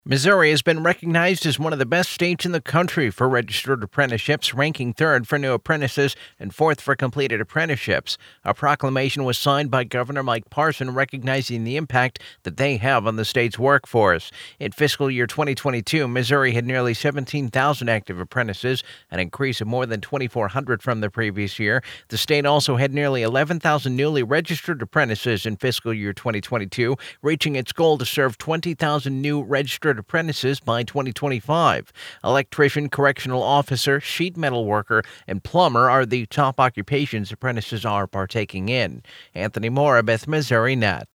Missouri has been recognized as one of the best states in the country for registered apprenticeships, ranking third for new apprentices and fourth for completed apprenticeships. A proclamation was signed by Governor Mike Parson recognizing the impact that they have on the state's workforce. In fiscal year 2022, Missouri had nearly 17,000 active apprentices, an increase of more than 2,400 from the previous year. The state also had nearly 11,000 newly registered apprentices in fiscal year 2022, reaching its goal to serve 20,000 new registered apprentices by 2025. Electrician, correctional officer, sheet metal worker, and plumber are the top occupations apprentices are partaking in. Anthony Morabith, Missouri Net.